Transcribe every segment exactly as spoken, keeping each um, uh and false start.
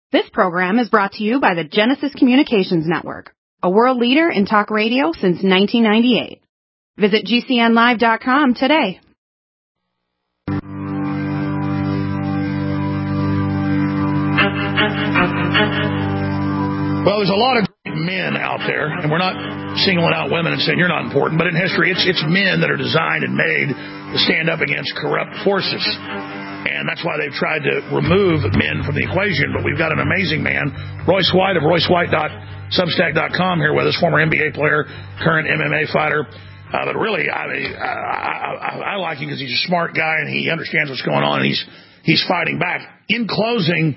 This program is brought to you by the Genesis Communications Network, a world leader in talk radio since nineteen ninety-eight. Visit G C N live dot com today. Well, there's a lot of great men out there, and we're not singling out women and saying you're not important, but in history, it's it's men that are designed and made to stand up against corrupt forces. And that's why they've tried to remove men from the equation. But we've got an amazing man, Royce White of Royce White dot substack dot com here with us, former N B A player, current M M A fighter. Uh, but really, I, mean, I, I, I like him because he's a smart guy and he understands what's going on, and he's he's fighting back. In closing,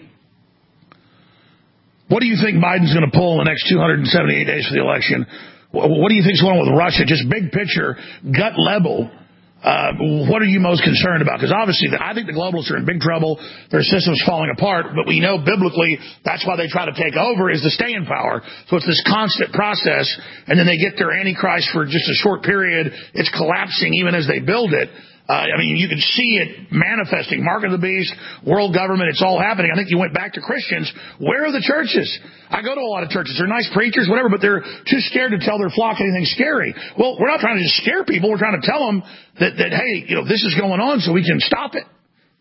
what do you think Biden's going to pull in the next two hundred seventy-eight days for the election? What do you think's going on with Russia? Just big picture, gut level. Uh, what are you most concerned about? Because obviously, the, I think the globalists are in big trouble. Their system's falling apart. But we know biblically that's why they try to take over, is to stay in power. So it's this constant process. And then they get their Antichrist for just a short period. It's collapsing even as they build it. Uh, I mean, you can see it manifesting. Mark of the beast, world government, it's all happening. I think you went back to Christians. Where are the churches? I go to a lot of churches. They're nice preachers, whatever, but they're too scared to tell their flock anything scary. Well, we're not trying to just scare people. We're trying to tell them that, that hey, you know, this is going on so we can stop it.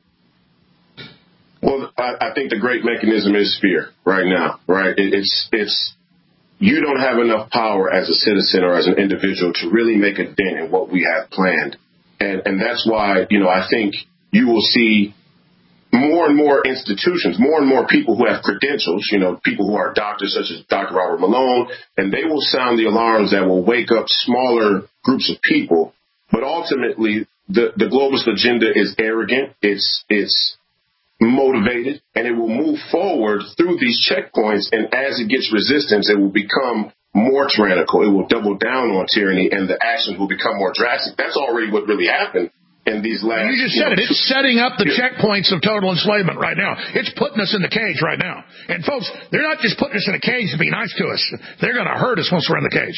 Well, I, I think the great mechanism is fear right now, right? It, it's, it's, you don't have enough power as a citizen or as an individual to really make a dent in what we have planned. And, and that's why, you know, I think you will see more and more institutions, more and more people who have credentials, you know, people who are doctors such as Doctor Robert Malone, and they will sound the alarms that will wake up smaller groups of people. But ultimately, the, the globalist agenda is arrogant. It's it's motivated, and it will move forward through these checkpoints. And as it gets resistance, it will become more tyrannical. It will double down on tyranny, and the actions will become more drastic. That's already what really happened in these last... You just said you know, it. It's setting up the yeah. checkpoints of total enslavement right now. It's putting us in the cage right now. And, folks, they're not just putting us in a cage to be nice to us. They're going to hurt us once we're in the cage.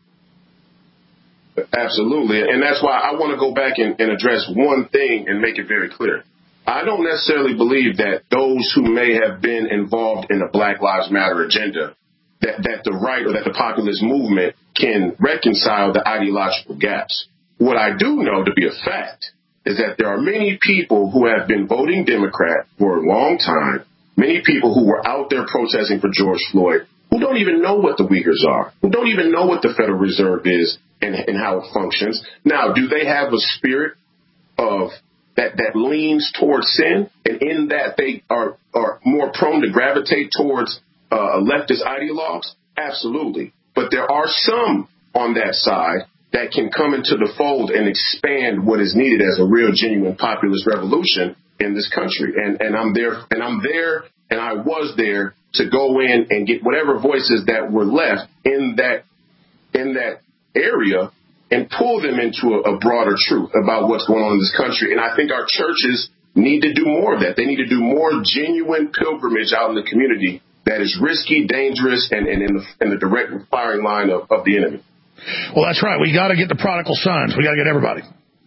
Absolutely. And that's why I want to go back and, and address one thing and make it very clear. I don't necessarily believe that those who may have been involved in the Black Lives Matter agenda That, that the right or that the populist movement can reconcile the ideological gaps. What I do know to be a fact is that there are many people who have been voting Democrat for a long time, many people who were out there protesting for George Floyd, who don't even know what the Uyghurs are, who don't even know what the Federal Reserve is and, and how it functions. Now, do they have a spirit of that, that leans towards sin, and in that they are, are more prone to gravitate towards Uh, leftist ideologues? Absolutely. But there are some on that side that can come into the fold and expand what is needed as a real, genuine populist revolution in this country. And, and I'm there, and I'm there, and I was there to go in and get whatever voices that were left in that, in that area and pull them into a, a broader truth about what's going on in this country. And I think our churches need to do more of that. They need to do more genuine pilgrimage out in the community that is risky, dangerous, and, and in, the, in the direct firing line of, of the enemy. Well, that's right. We got to get the prodigal sons. We got to get everybody.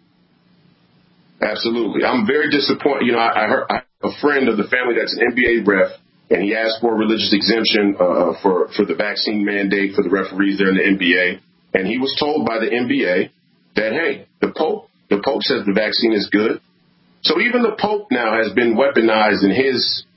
Absolutely. I'm very disappointed. You know, I, I heard I have a friend of the family that's an N B A ref, and he asked for a religious exemption uh, for, for the vaccine mandate for the referees there in the N B A. And he was told by the N B A that, hey, the Pope, the Pope says the vaccine is good. So even the Pope now has been weaponized in his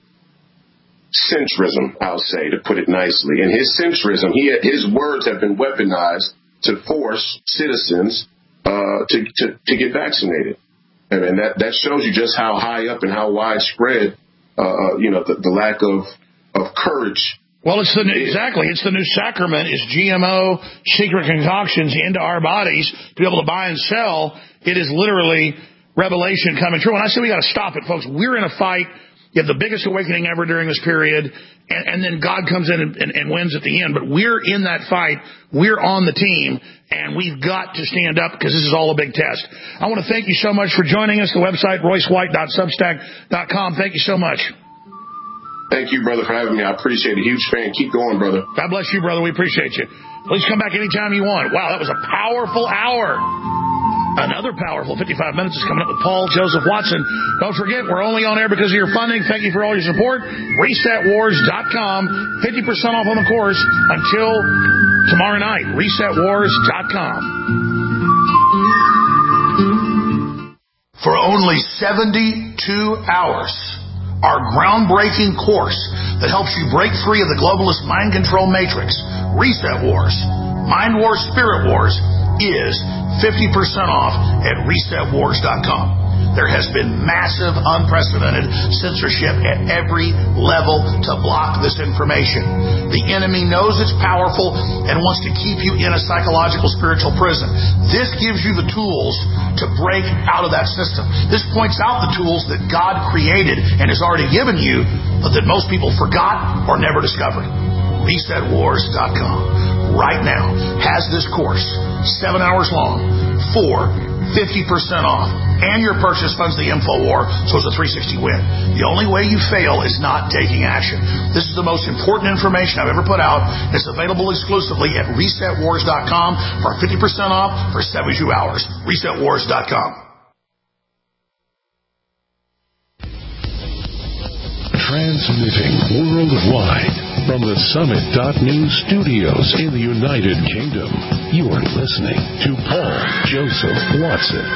centrism, I'll say, to put it nicely. In his centrism, he his words have been weaponized to force citizens uh, to, to to get vaccinated, and, and that that shows you just how high up and how widespread, uh, you know, the, the lack of of courage. Well, it's the new, exactly it's the new sacrament. Is G M O secret concoctions into our bodies to be able to buy and sell. It is literally revelation coming true. And I say we got to stop it, folks. We're in a fight. You have the biggest awakening ever during this period, and, and then God comes in and, and, and wins at the end. But we're in that fight. We're on the team, and we've got to stand up because this is all a big test. I want to thank you so much for joining us. The website, Royce White dot substack dot com. Thank you so much. Thank you, brother, for having me. I appreciate it. Huge fan. Keep going, brother. God bless you, brother. We appreciate you. Please come back anytime you want. Wow, that was a powerful hour. Another powerful fifty-five minutes is coming up with Paul Joseph Watson. Don't forget, we're only on air because of your funding. Thank you for all your support. reset wars dot com. fifty percent off on the course until tomorrow night. reset wars dot com. For only seventy-two hours, our groundbreaking course that helps you break free of the globalist mind control matrix, Reset Wars, Mind Wars, Spirit Wars, is fifty percent off at reset wars dot com. There has been massive, unprecedented censorship at every level to block this information. The enemy knows it's powerful and wants to keep you in a psychological, spiritual prison. This gives you the tools to break out of that system. This points out the tools that God created and has already given you, but that most people forgot or never discovered. reset wars dot com right now has this course, seven hours long, for fifty percent off, and your purchase funds the InfoWar, so it's a three sixty win. The only way you fail is not taking action. This is the most important information I've ever put out. It's available exclusively at reset wars dot com for fifty percent off for seventy-two hours. reset wars dot com. Transmitting worldwide from the Summit dot News studios in the United Kingdom, you are listening to Paul Joseph Watson.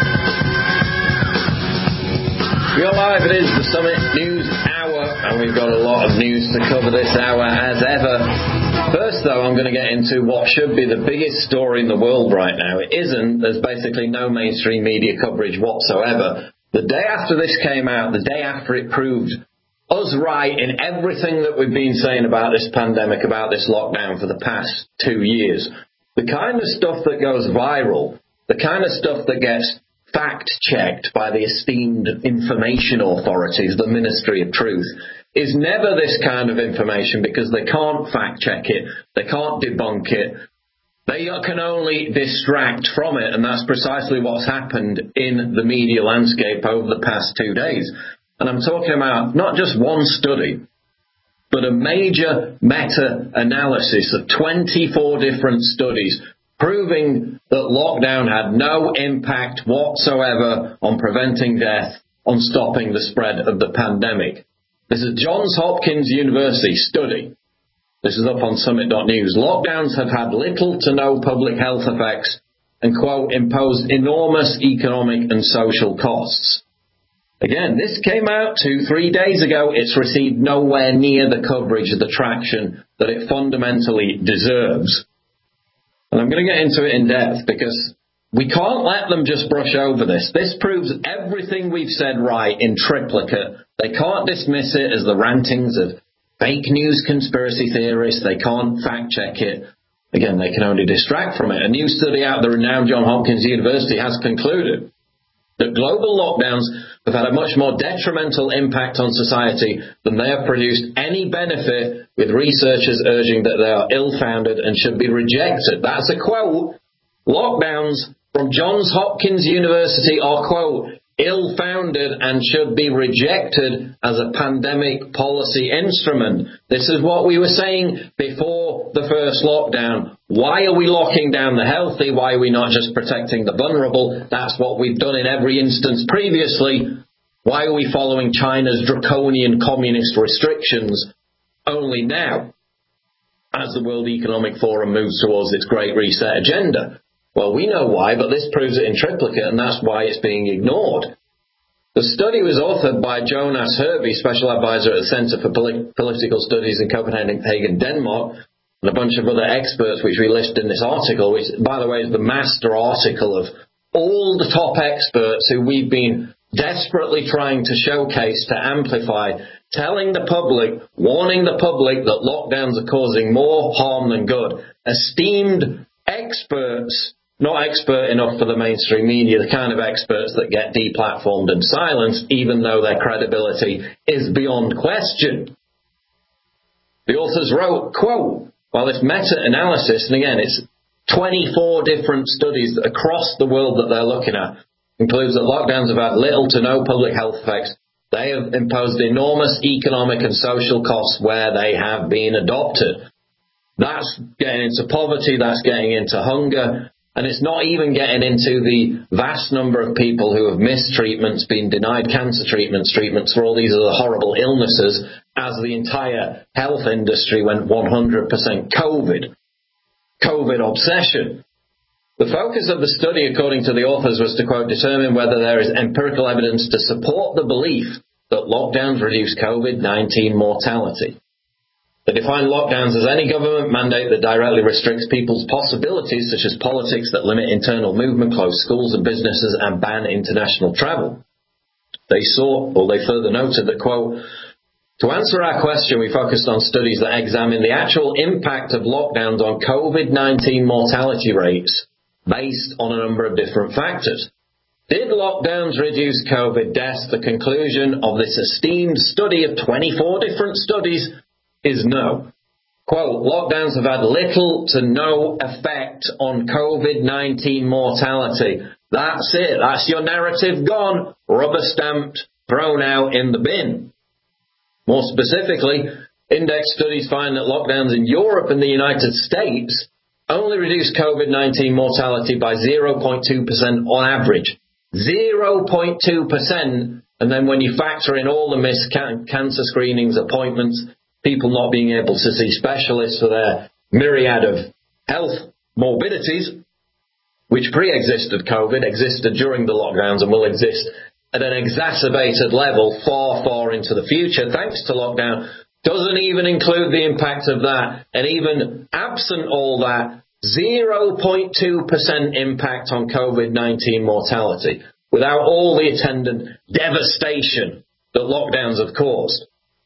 We are live. It is the Summit News Hour, and we've got a lot of news to cover this hour as ever. First, though, I'm going to get into what should be the biggest story in the world right now. It isn't. There's basically no mainstream media coverage whatsoever. The day after this came out, the day after it proved us right in everything that we've been saying about this pandemic, about this lockdown for the past two years. The kind of stuff that goes viral, the kind of stuff that gets fact-checked by the esteemed information authorities, the Ministry of Truth, is never this kind of information because they can't fact-check it, they can't debunk it, they can only distract from it, and that's precisely what's happened in the media landscape over the past two days. And I'm talking about not just one study, but a major meta-analysis of twenty-four different studies proving that lockdown had no impact whatsoever on preventing death, on stopping the spread of the pandemic. This is Johns Hopkins University study. This is up on Summit dot News. Lockdowns have had little to no public health effects and, quote, imposed enormous economic and social costs. Again, this came out two, three days ago. It's received nowhere near the coverage, the traction that it fundamentally deserves. And I'm going to get into it in depth because we can't let them just brush over this. This proves everything we've said right in triplicate. They can't dismiss it as the rantings of fake news conspiracy theorists. They can't fact check it. Again, they can only distract from it. A new study out of the renowned Johns Hopkins University has concluded that global lockdowns have had a much more detrimental impact on society than they have produced any benefit, with researchers urging that they are ill-founded and should be rejected. That's a quote. Lockdowns from Johns Hopkins University are, quote, ill-founded and should be rejected as a pandemic policy instrument. This is what we were saying before the first lockdown. Why are we locking down the healthy? Why are we not just protecting the vulnerable? That's what we've done in every instance previously. Why are we following China's draconian communist restrictions only now, as the World Economic Forum moves towards its Great Reset agenda? Well, we know why, but this proves it in triplicate, and that's why it's being ignored. The study was authored by Jonas Herby, Special Advisor at the Center for Poli- Political Studies in Copenhagen, Denmark, and a bunch of other experts, which we list in this article, which, by the way, is the master article of all the top experts who we've been desperately trying to showcase, to amplify, telling the public, warning the public that lockdowns are causing more harm than good. Esteemed experts, not expert enough for the mainstream media, the kind of experts that get deplatformed and silenced, even though their credibility is beyond question. The authors wrote, quote, while this meta-analysis, and again, it's twenty-four different studies across the world that they're looking at, includes that lockdowns have had little to no public health effects. They have imposed enormous economic and social costs where they have been adopted. That's getting into poverty, that's getting into hunger, And it's not even getting into the vast number of people who have missed treatments, been denied cancer treatments, treatments for all these other horrible illnesses, as the entire health industry went one hundred percent COVID. COVID obsession. The focus of the study, according to the authors, was to, quote, determine whether there is empirical evidence to support the belief that lockdowns reduce COVID nineteen mortality. They define lockdowns as any government mandate that directly restricts people's possibilities, such as politics that limit internal movement, close schools and businesses, and ban international travel. They saw, or they further noted that, quote, to answer our question, we focused on studies that examine the actual impact of lockdowns on COVID nineteen mortality rates based on a number of different factors. Did lockdowns reduce COVID deaths? The conclusion of this esteemed study of twenty-four different studies is no. Quote, lockdowns have had little to no effect on COVID nineteen mortality. That's it. That's your narrative gone, rubber stamped, thrown out in the bin. More specifically, index studies find that lockdowns in Europe and the United States only reduced COVID nineteen mortality by zero point two percent on average. zero point two percent. And then when you factor in all the missed can- cancer screenings, appointments, people not being able to see specialists for their myriad of health morbidities, which pre-existed COVID, existed during the lockdowns and will exist at an exacerbated level far, far into the future, thanks to lockdown, doesn't even include the impact of that. And even absent all that, zero point two percent impact on COVID nineteen mortality, without all the attendant devastation that lockdowns have caused.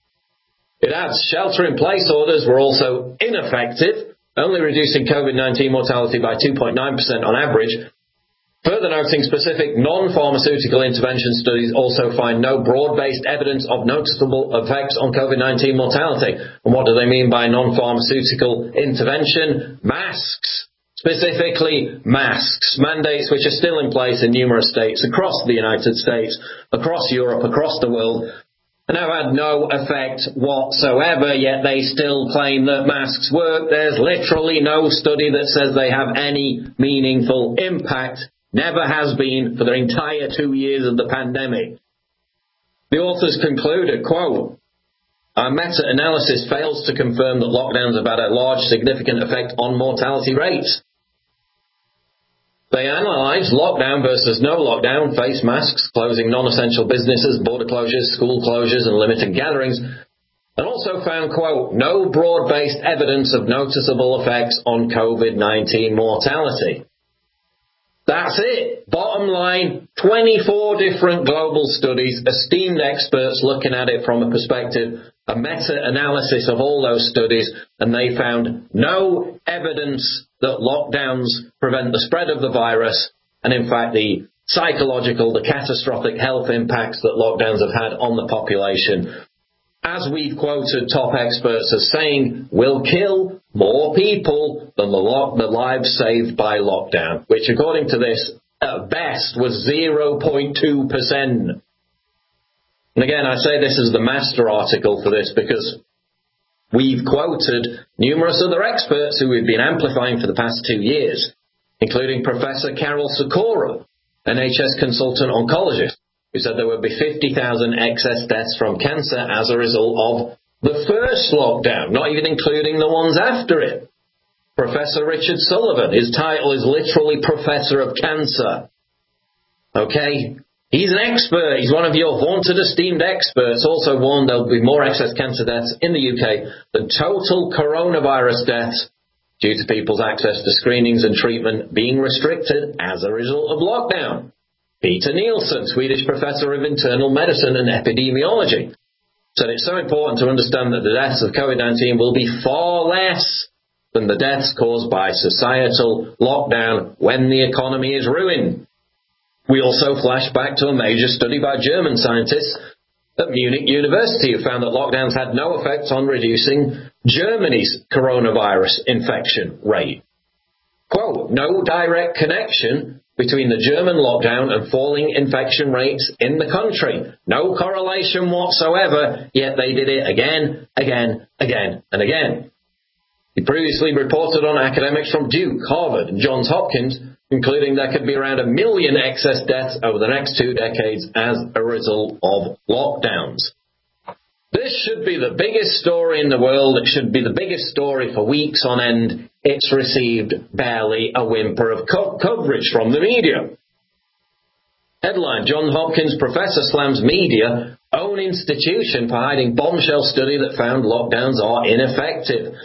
It adds shelter-in-place orders were also ineffective, only reducing COVID nineteen mortality by two point nine percent on average. Further noting, specific non-pharmaceutical intervention studies also find no broad-based evidence of noticeable effects on COVID nineteen mortality. And what do they mean by non-pharmaceutical intervention? Masks. Specifically, masks. Mandates which are still in place in numerous states across the United States, across Europe, across the world, and have had no effect whatsoever, yet they still claim that masks work. There's literally no study that says they have any meaningful impact. Never has been for the entire two years of the pandemic. The authors concluded, quote, our meta-analysis fails to confirm that lockdowns have had a large significant effect on mortality rates. They analysed lockdown versus no lockdown, face masks, closing non-essential businesses, border closures, school closures and limited gatherings, and also found, quote, no broad-based evidence of noticeable effects on COVID nineteen mortality. That's it. Bottom line, twenty-four different global studies, esteemed experts looking at it from a perspective, a meta-analysis of all those studies, and they found no evidence that lockdowns prevent the spread of the virus, and in fact the psychological, the catastrophic health impacts that lockdowns have had on the population, as we've quoted top experts as saying, will kill more people than the, lo- the lives saved by lockdown, which according to this, at best, was zero point two percent. And again, I say this is the master article for this because we've quoted numerous other experts who we've been amplifying for the past two years, including Professor Carol Sikora, N H S consultant oncologist, who said there would be fifty thousand excess deaths from cancer as a result of the first lockdown, not even including the ones after it. Professor Richard Sullivan, his title is literally Professor of Cancer. Okay? He's an expert. He's one of your vaunted, esteemed experts. Also warned there'll be more excess cancer deaths in the U K than total coronavirus deaths due to people's access to screenings and treatment being restricted as a result of lockdown. Peter Nielsen, Swedish professor of internal medicine and epidemiology, said it's so important to understand that the deaths of COVID nineteen will be far less than the deaths caused by societal lockdown when the economy is ruined. We also flash back to a major study by German scientists at Munich University who found that lockdowns had no effect on reducing Germany's coronavirus infection rate. Quote, no direct connection between the German lockdown and falling infection rates in the country. No correlation whatsoever, yet they did it again, again, again, and again. He previously reported on academics from Duke, Harvard, and Johns Hopkins including there could be around a million excess deaths over the next two decades as a result of lockdowns. This should be the biggest story in the world. It should be the biggest story for weeks on end. It's received barely a whimper of co- coverage from the media. Headline, Johns Hopkins professor slams media, own institution for hiding bombshell study that found lockdowns are ineffective.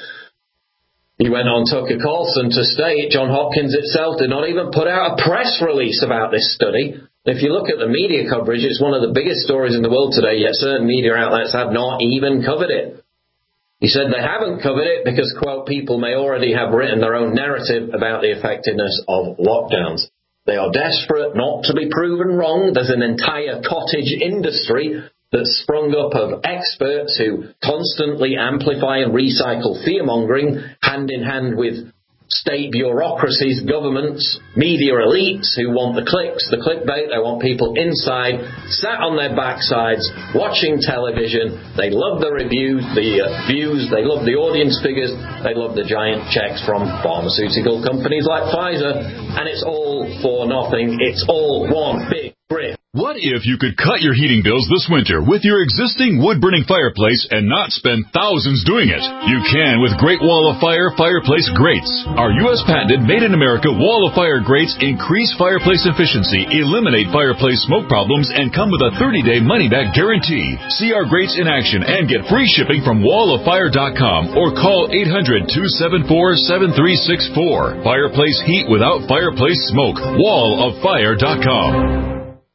He went on Tucker Carlson to state Johns Hopkins itself did not even put out a press release about this study. If you look at the media coverage, it's one of the biggest stories in the world today, yet certain media outlets have not even covered it. He said they haven't covered it because, quote, people may already have written their own narrative about the effectiveness of lockdowns. They are desperate not to be proven wrong. There's an entire cottage industry that's sprung up of experts who constantly amplify and recycle fear-mongering, hand in hand with state bureaucracies, governments, media elites who want the clicks, the clickbait. They want people inside, sat on their backsides, watching television. They love the reviews, the uh, views. They love the audience figures. They love the giant checks from pharmaceutical companies like Pfizer. And it's all for nothing. It's all one big grift. What if you could cut your heating bills this winter with your existing wood-burning fireplace and not spend thousands doing it? You can with Great Wall of Fire Fireplace Grates. Our U S patented made-in-America Wall of Fire grates increase fireplace efficiency, eliminate fireplace smoke problems, and come with a thirty-day money-back guarantee. See our grates in action and get free shipping from wall of fire dot com or call eight hundred, two seven four, seven three six four. Fireplace heat without fireplace smoke. wall of fire dot com.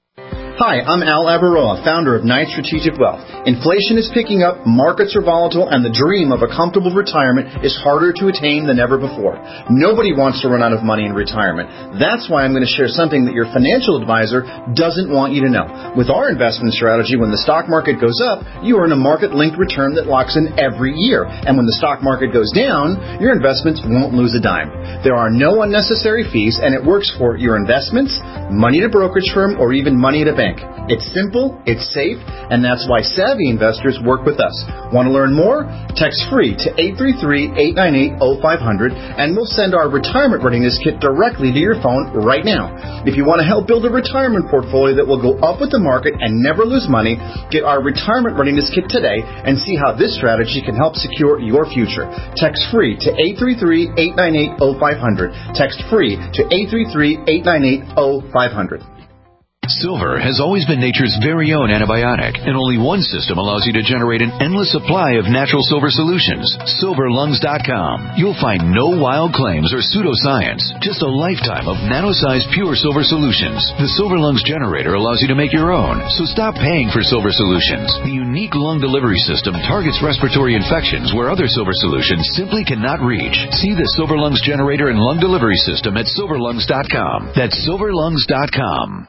Hi, I'm Al Avaroa, founder of Knight Strategic Wealth. Inflation is picking up, markets are volatile, and the dream of a comfortable retirement is harder to attain than ever before. Nobody wants to run out of money in retirement. That's why I'm going to share something that your financial advisor doesn't want you to know. With our investment strategy, when the stock market goes up, you earn a market-linked return that locks in every year. And when the stock market goes down, your investments won't lose a dime. There are no unnecessary fees, and it works for your investments, money at a brokerage firm, or even money at a bank. It's simple, it's safe, and that's why savvy investors work with us. Want to learn more? Text free to eight three three, eight nine eight, zero five zero zero, and we'll send our retirement readiness kit directly to your phone right now. If you want to help build a retirement portfolio that will go up with the market and never lose money, get our retirement readiness kit today and see how this strategy can help secure your future. Text free to eight three three, eight nine eight, zero five zero zero. Text free to eight three three, eight nine eight, zero five zero zero. Silver has always been nature's very own antibiotic, and only one system allows you to generate an endless supply of natural silver solutions. silver lungs dot com. You'll find no wild claims or pseudoscience, just a lifetime of nano-sized pure silver solutions. The Silver Lungs generator allows you to make your own, so stop paying for silver solutions. The unique lung delivery system targets respiratory infections where other silver solutions simply cannot reach. See the Silver Lungs generator and lung delivery system at silver lungs dot com. That's silver lungs dot com.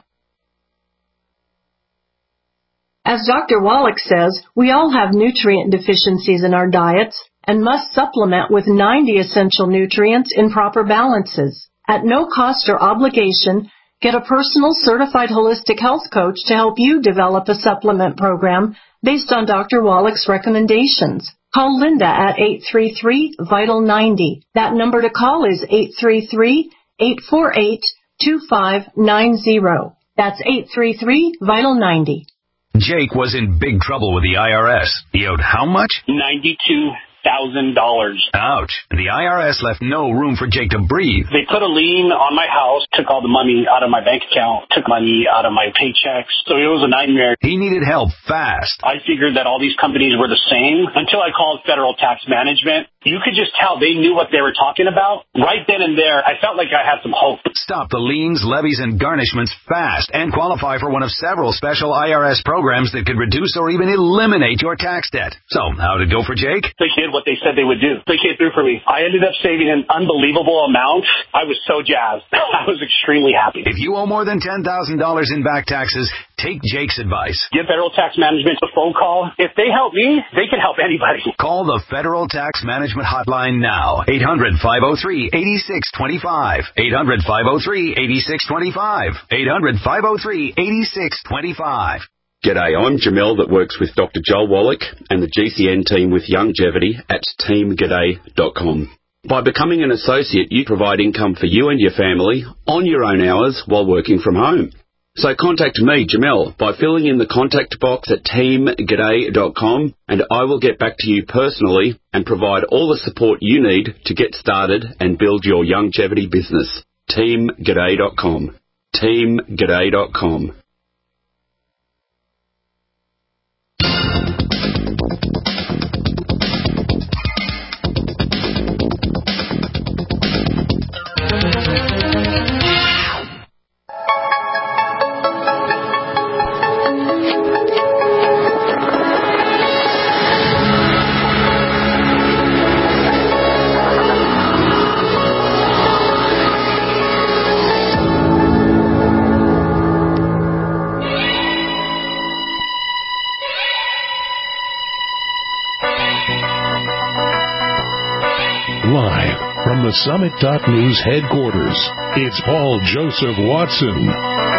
As Doctor Wallach says, we all have nutrient deficiencies in our diets and must supplement with ninety essential nutrients in proper balances. At no cost or obligation, get a personal certified holistic health coach to help you develop a supplement program based on Doctor Wallach's recommendations. Call Linda at eight three three, vital ninety. That number to call is eight three three, eight four eight, two five nine zero. That's eight three three, vital ninety. Jake was in big trouble with the I R S. He owed how much? ninety-two thousand dollars. Ouch. The I R S left no room for Jake to breathe. They put a lien on my house, took all the money out of my bank account, took money out of my paychecks. So it was a nightmare. He needed help fast. I figured that all these companies were the same until I called Federal Tax Management. You could just tell they knew what they were talking about. Right then and there, I felt like I had some hope. Stop the liens, levies, and garnishments fast and qualify for one of several special I R S programs that could reduce or even eliminate your tax debt. So, how'd it go for Jake? They did what they said they would do. They came through for me. I ended up saving an unbelievable amount. I was so jazzed. I was extremely happy. If you owe more than ten thousand dollars in back taxes, take Jake's advice. Give Federal Tax Management a phone call. If they help me, they can help anybody. Call the Federal Tax Management Hotline now. eight hundred, five oh three, eight six two five. eight hundred, five oh three, eight six two five. eight hundred, five oh three, eight six two five. G'day, I'm Jamel that works with Doctor Joel Wallach and the G C N team with Longevity at team g'day dot com. By becoming an associate, you provide income for you and your family on your own hours while working from home. So contact me, Jamel, by filling in the contact box at team g'day dot com, and I will get back to you personally and provide all the support you need to get started and build your longevity business. team g'day dot com. team g'day dot com. Live from the Summit dot News headquarters, it's Paul Joseph Watson.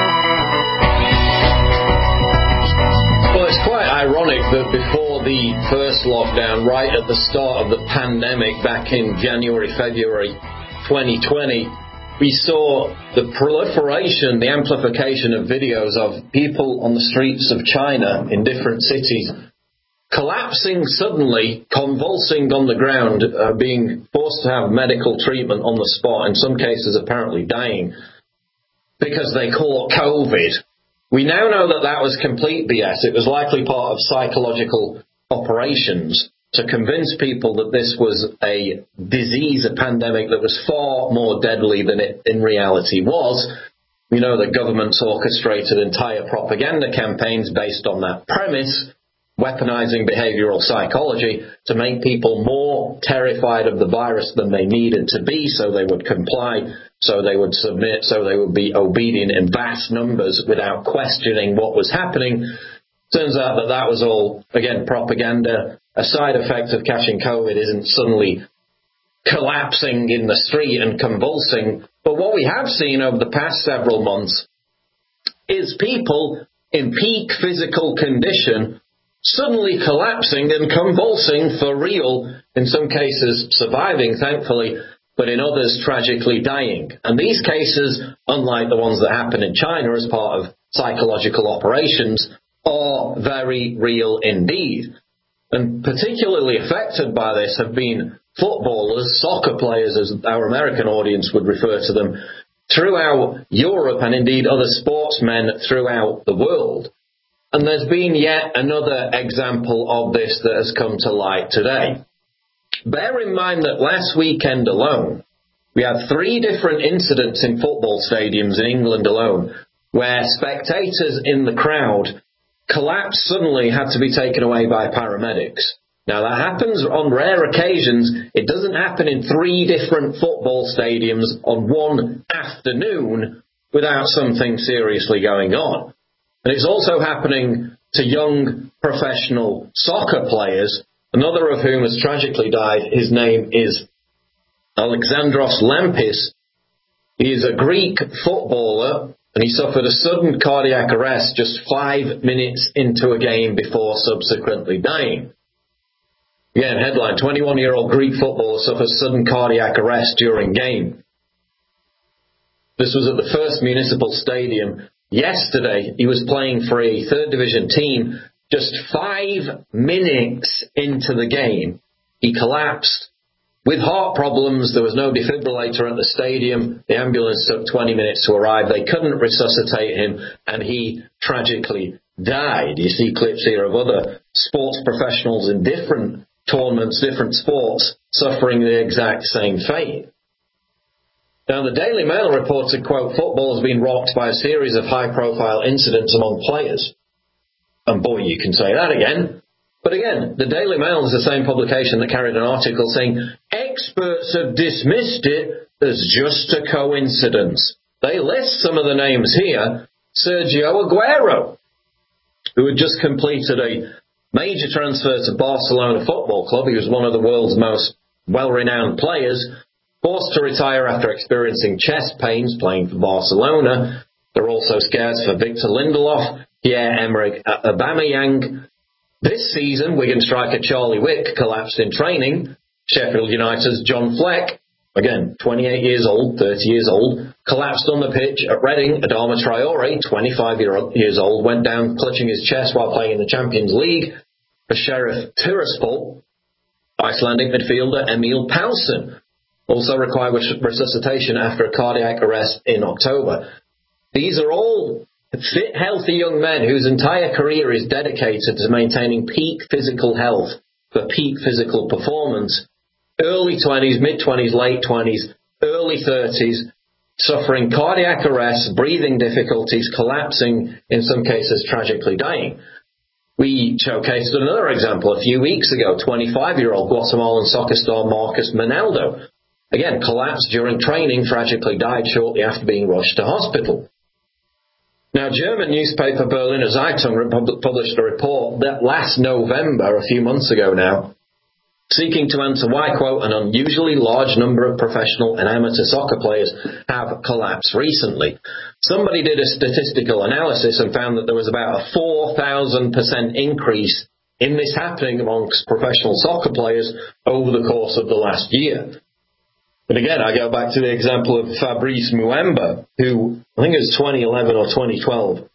Well, it's quite ironic that before the first lockdown, right at the start of the pandemic back in January, February twenty twenty, we saw the proliferation, the amplification of videos of people on the streets of China in different cities collapsing suddenly, convulsing on the ground, uh, being forced to have medical treatment on the spot, in some cases apparently dying, because they caught COVID. We now know that that was complete B S. It was likely part of psychological operations to convince people that this was a disease, a pandemic that was far more deadly than it in reality was. We know that governments orchestrated entire propaganda campaigns based on that premise, weaponizing behavioral psychology to make people more terrified of the virus than they needed to be, so they would comply, so they would submit, so they would be obedient in vast numbers without questioning what was happening. Turns out that that was all, again, propaganda. A side effect of catching COVID isn't suddenly collapsing in the street and convulsing. But what we have seen over the past several months is people in peak physical condition suddenly collapsing and convulsing for real, in some cases surviving, thankfully, but in others tragically dying. And these cases, unlike the ones that happen in China as part of psychological operations, are very real indeed. And particularly affected by this have been footballers, soccer players, as our American audience would refer to them, throughout Europe and indeed other sportsmen throughout the world. And there's been yet another example of this that has come to light today. Bear in mind that last weekend alone, we had three different incidents in football stadiums in England alone, where spectators in the crowd collapsed suddenly, had to be taken away by paramedics. Now, that happens on rare occasions. It doesn't happen in three different football stadiums on one afternoon without something seriously going on. And it's also happening to young professional soccer players, another of whom has tragically died. His name is Alexandros Lampis. He is a Greek footballer, and he suffered a sudden cardiac arrest just five minutes into a game before subsequently dying. Again, headline, twenty-one-year-old Greek footballer suffers sudden cardiac arrest during game. This was at the First Municipal Stadium. Yesterday, he was playing for a third division team. Just five minutes into the game, he collapsed. With heart problems, there was no defibrillator at the stadium. The ambulance took twenty minutes to arrive. They couldn't resuscitate him, and he tragically died. You see clips here of other sports professionals in different tournaments, different sports, suffering the exact same fate. Now, the Daily Mail reported, quote, football has been rocked by a series of high-profile incidents among players. And boy, you can say that again. But again, the Daily Mail is the same publication that carried an article saying experts have dismissed it as just a coincidence. They list some of the names here. Sergio Aguero, who had just completed a major transfer to Barcelona Football Club. He was one of the world's most well-renowned players, forced to retire after experiencing chest pains playing for Barcelona. They're also scared for Victor Lindelof, Pierre-Emerick Aubameyang. This season, Wigan striker Charlie Wick collapsed in training. Sheffield United's John Fleck, again, twenty-eight years old, thirty years old, collapsed on the pitch at Reading. Adama Traore, twenty-five years old, went down clutching his chest while playing in the Champions League. For Sheriff Tiraspol, Icelandic midfielder Emil Paulsen also required resuscitation after a cardiac arrest in October. These are all fit, healthy young men whose entire career is dedicated to maintaining peak physical health for peak physical performance. Early twenties, mid-twenties, late twenties, early thirties, suffering cardiac arrests, breathing difficulties, collapsing, in some cases tragically dying. We showcased another example a few weeks ago, twenty-five-year-old Guatemalan soccer star Marcus Menaldo. Again, collapsed during training, tragically died shortly after being rushed to hospital. Now, German newspaper Berliner Zeitung published a report that last November, a few months ago now, seeking to answer why, quote, an unusually large number of professional and amateur soccer players have collapsed recently. Somebody did a statistical analysis and found that there was about a four thousand percent increase in this happening amongst professional soccer players over the course of the last year. And again, I go back to the example of Fabrice Muamba, who I think it was twenty eleven or twenty twelve,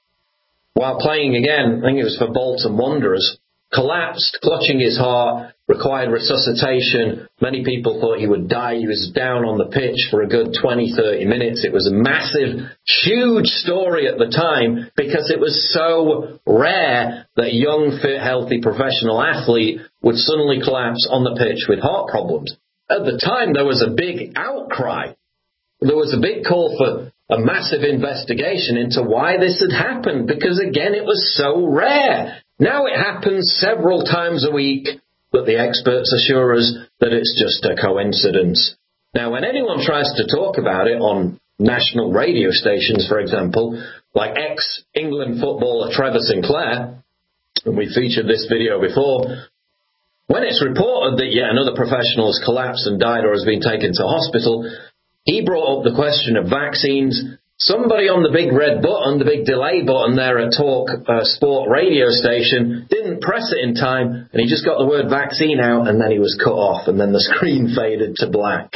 while playing again, I think it was for Bolton Wanderers, collapsed, clutching his heart, required resuscitation. Many people thought he would die. He was down on the pitch for a good twenty, thirty minutes. It was a massive, huge story at the time because it was so rare that a young, fit, healthy professional athlete would suddenly collapse on the pitch with heart problems. At the time, there was a big outcry. There was a big call for a massive investigation into why this had happened because, again, it was so rare. Now it happens several times a week, but the experts assure us that it's just a coincidence. Now, when anyone tries to talk about it on national radio stations, for example, like ex-England footballer Trevor Sinclair, and we featured this video before, when it's reported that yet another professional has collapsed and died or has been taken to hospital, he brought up the question of vaccines. Somebody on the big red button, the big delay button there at Talk uh, Sport radio station, didn't press it in time, and he just got the word vaccine out, and then he was cut off, and then the screen faded to black.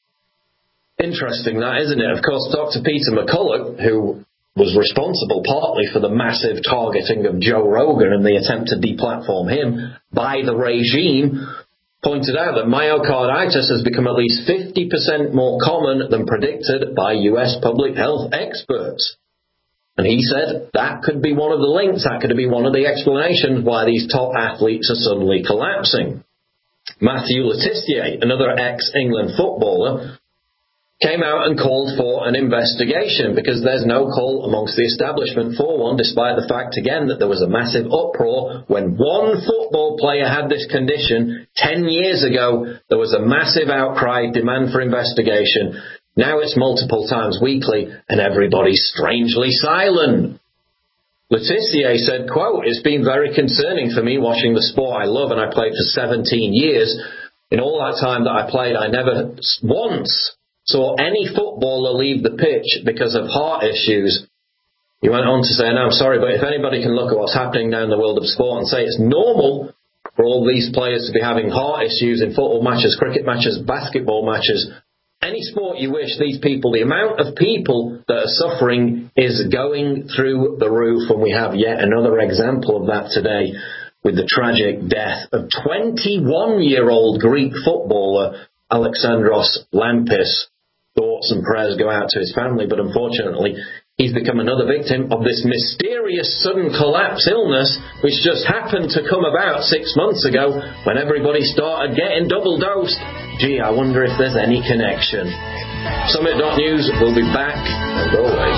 Interesting that, isn't it? Of course, Doctor Peter McCulloch, who was responsible partly for the massive targeting of Joe Rogan and the attempt to deplatform him by the regime, pointed out that myocarditis has become at least fifty percent more common than predicted by U S public health experts. And he said that could be one of the links, that could be one of the explanations why these top athletes are suddenly collapsing. Matthew Le Tissier, another ex-England footballer, came out and called for an investigation because there's no call amongst the establishment for one, despite the fact, again, that there was a massive uproar when one football player had this condition ten years ago. There was a massive outcry, demand for investigation. Now it's multiple times weekly, and everybody's strangely silent. Le Tissier said, quote, it's been very concerning for me watching the sport I love, and I played for seventeen years. In all that time that I played, I never once saw any footballer leave the pitch because of heart issues. He went on to say, and I'm sorry, but if anybody can look at what's happening now in the world of sport and say it's normal for all these players to be having heart issues in football matches, cricket matches, basketball matches, any sport you wish, these people, the amount of people that are suffering is going through the roof, and we have yet another example of that today with the tragic death of twenty-one-year-old Greek footballer Alexandros Lampis. Thoughts and prayers go out to his family, but unfortunately he's become another victim of this mysterious sudden collapse illness which just happened to come about six months ago when everybody started getting double dosed. Gee, I wonder if there's any connection. Summit dot news will be back as always.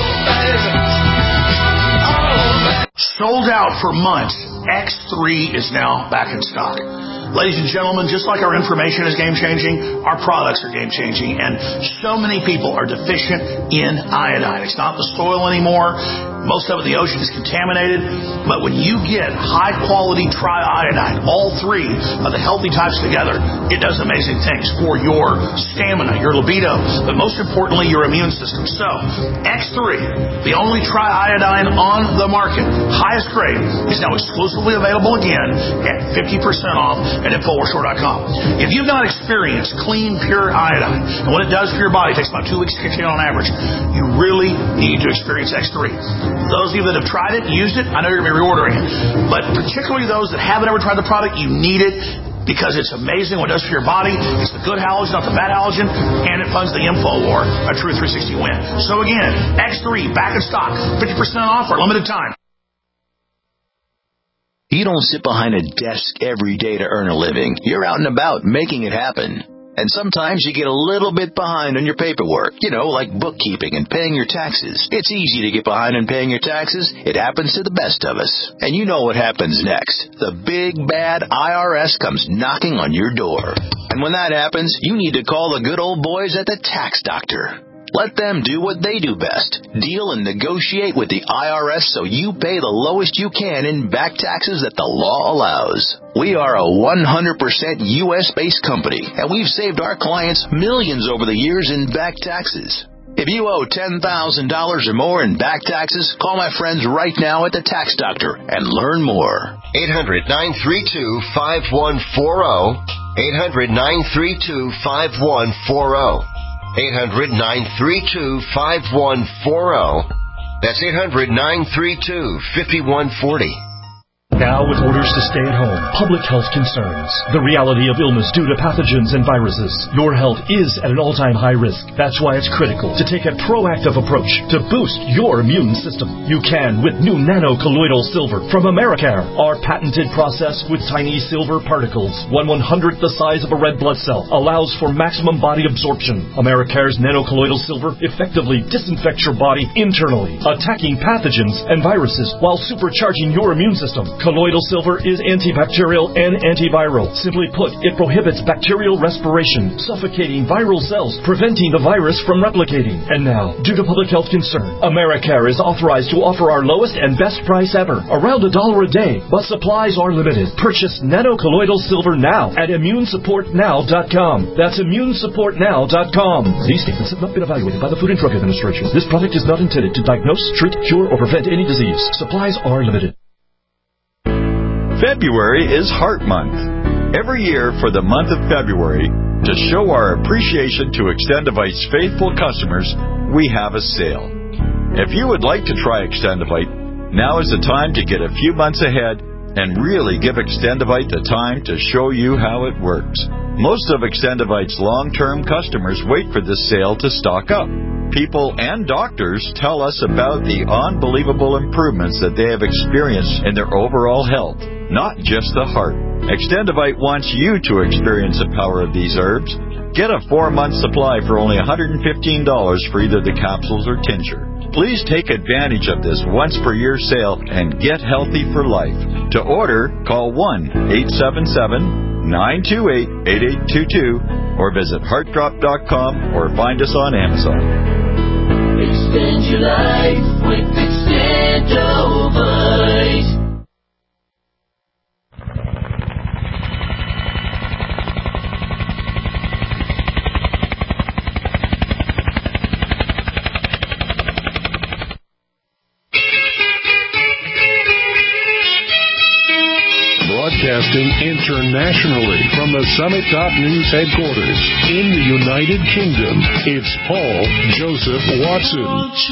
Sold out for months. X three is now back in stock. Ladies and gentlemen, just like our information is game-changing, our products are game-changing, and so many people are deficient in iodine. It's not the soil anymore. Most of it in the ocean is contaminated. But when you get high-quality triiodine, all three of the healthy types together, it does amazing things for your stamina, your libido, but most importantly, your immune system. So, X three, the only triiodine on the market, highest grade, is now exclusively available again at fifty percent off at InfoWarsStore dot com. If you've not experienced clean, pure iodine, and what it does for your body, it takes about two weeks to kick in on average, you really need to experience X three. Those of you that have tried it, used it, I know you're going to be reordering it. But particularly those that haven't ever tried the product, you need it because it's amazing what it does for your body. It's the good halogen, not the bad halogen, and it funds the InfoWar, a true three sixty win. So again, X three, back in stock, fifty percent off for a limited time. You don't sit behind a desk every day to earn a living. You're out and about making it happen. And sometimes you get a little bit behind on your paperwork, you know, like bookkeeping and paying your taxes. It's easy to get behind on paying your taxes. It happens to the best of us. And you know what happens next. The big, bad I R S comes knocking on your door. And when that happens, you need to call the good old boys at the Tax Doctor. Let them do what they do best. Deal and negotiate with the I R S so you pay the lowest you can in back taxes that the law allows. We are a one hundred percent U S-based company, and we've saved our clients millions over the years in back taxes. If you owe ten thousand dollars or more in back taxes, call my friends right now at the Tax Doctor and learn more. eight hundred, nine three two, five one four zero. eight hundred, nine three two, five one four zero. eight hundred, nine three two, five one four zero. That's eight hundred, nine three two, five one four zero. Now with orders to stay at home, public health concerns, the reality of illness due to pathogens and viruses, your health is at an all-time high risk. That's why it's critical to take a proactive approach to boost your immune system. You can with new nano-colloidal silver from Americare. Our patented process with tiny silver particles, one one-hundredth the size of a red blood cell, allows for maximum body absorption. Americare's nano-colloidal silver effectively disinfects your body internally, attacking pathogens and viruses while supercharging your immune system. Colloidal silver is antibacterial and antiviral. Simply put, it prohibits bacterial respiration, suffocating viral cells, preventing the virus from replicating. And now, due to public health concern, Americare is authorized to offer our lowest and best price ever, around a dollar a day, but supplies are limited. Purchase nano-colloidal silver now at immune support now dot com. That's immune support now dot com. These statements have not been evaluated by the Food and Drug Administration. This product is not intended to diagnose, treat, cure, or prevent any disease. Supplies are limited. February is Heart Month. Every year for the month of February, to show our appreciation to Extendivite's faithful customers, we have a sale. If you would like to try Extendivite, now is the time to get a few months ahead and really give Extendivite the time to show you how it works. Most of Extendivite's long-term customers wait for this sale to stock up. People and doctors tell us about the unbelievable improvements that they have experienced in their overall health, not just the heart. Extendivite wants you to experience the power of these herbs. Get a four-month supply for only one hundred fifteen dollars for either the capsules or tincture. Please take advantage of this once-per-year sale and get healthy for life. To order, call one eight seven seven, nine two eight, eight eight two two or visit heart drop dot com or find us on Amazon. Extend your life with Extendovite. Broadcasting internationally from the Summit dot News headquarters in the United Kingdom, it's Paul Joseph Watson.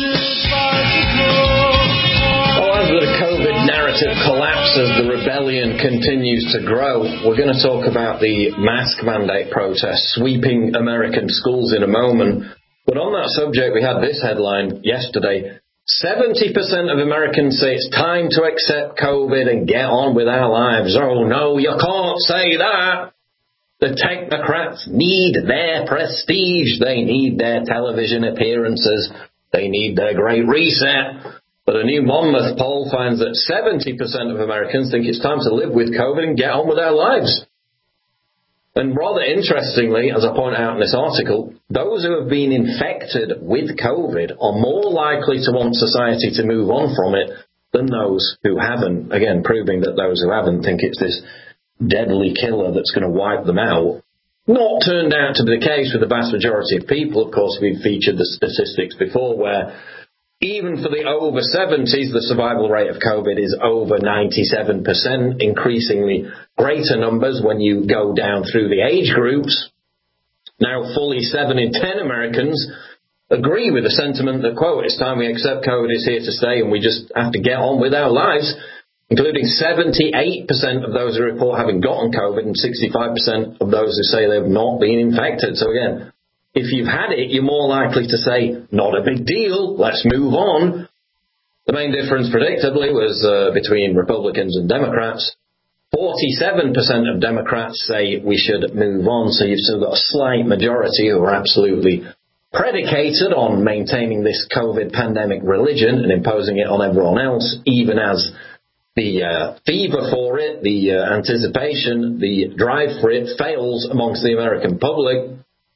Well, as the COVID narrative collapses, the rebellion continues to grow. We're going to talk about the mask mandate protest sweeping American schools in a moment. But on that subject, we had this headline yesterday. seventy percent of Americans say it's time to accept COVID and get on with our lives. Oh, no, you can't say that. The technocrats need their prestige. They need their television appearances. They need their Great Reset. But a new Monmouth poll finds that seventy percent of Americans think it's time to live with COVID and get on with their lives. And rather interestingly, as I point out in this article, those who have been infected with COVID are more likely to want society to move on from it than those who haven't. Again, proving that those who haven't think it's this deadly killer that's going to wipe them out. Not turned out to be the case with the vast majority of people. Of course, we've featured the statistics before where even for the over seventies, the survival rate of COVID is over ninety-seven percent, increasingly greater numbers when you go down through the age groups. Now, fully seven in ten Americans agree with the sentiment that, quote, it's time we accept COVID is here to stay and we just have to get on with our lives, including seventy-eight percent of those who report having gotten COVID and sixty-five percent of those who say they've not been infected. So again, if you've had it, you're more likely to say, not a big deal, let's move on. The main difference, predictably, was uh, between Republicans and Democrats. forty-seven percent of Democrats say we should move on, so you've still got a slight majority who are absolutely predicated on maintaining this COVID pandemic religion and imposing it on everyone else, even as the uh, fever for it, the uh, anticipation, the drive for it fails amongst the American public.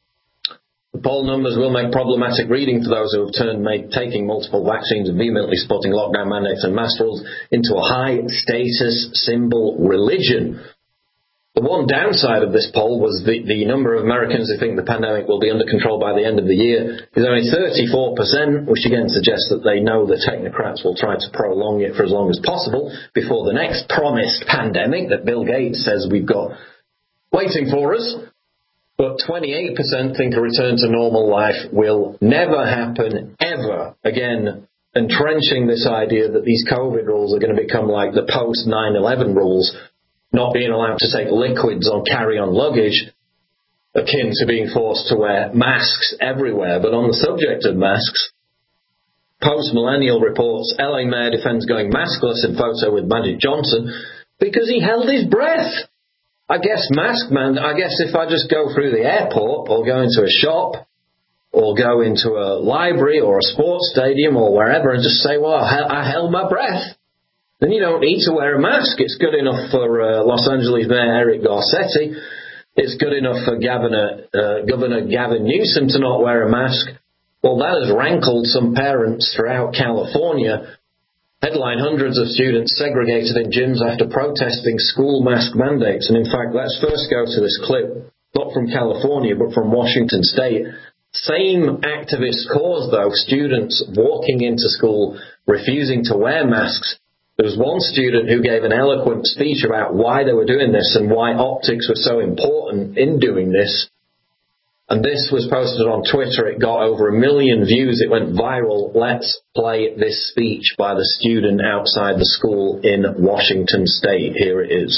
The poll numbers will make problematic reading for those who have turned make, taking multiple vaccines and vehemently supporting lockdown mandates and mask rules into a high-status symbol religion. The one downside of this poll was the, the number of Americans who think the pandemic will be under control by the end of the year is only thirty-four percent, which again suggests that they know that technocrats will try to prolong it for as long as possible before the next promised pandemic that Bill Gates says we've got waiting for us. But twenty-eight percent think a return to normal life will never happen, ever again, entrenching this idea that these COVID rules are going to become like the post nine eleven rules, not being allowed to take liquids on carry-on luggage, akin to being forced to wear masks everywhere. But on the subject of masks, Post-Millennial reports L A Mayor defends going maskless in photo with Magic Johnson because he held his breath. I guess mask man, I guess if I just go through the airport or go into a shop or go into a library or a sports stadium or wherever and just say, well, I held my breath, then you don't need to wear a mask. It's good enough for uh, Los Angeles Mayor Eric Garcetti. It's good enough for Governor, uh, Governor Gavin Newsom to not wear a mask. Well, that has rankled some parents throughout California. Headline, hundreds of students segregated in gyms after protesting school mask mandates. And in fact, let's first go to this clip, not from California, but from Washington State. Same activist cause, though, students walking into school, refusing to wear masks. There was one student who gave an eloquent speech about why they were doing this and why optics were so important in doing this. And this was posted on Twitter. It got over a million views. It went viral. Let's play this speech by the student outside the school in Washington State. Here it is.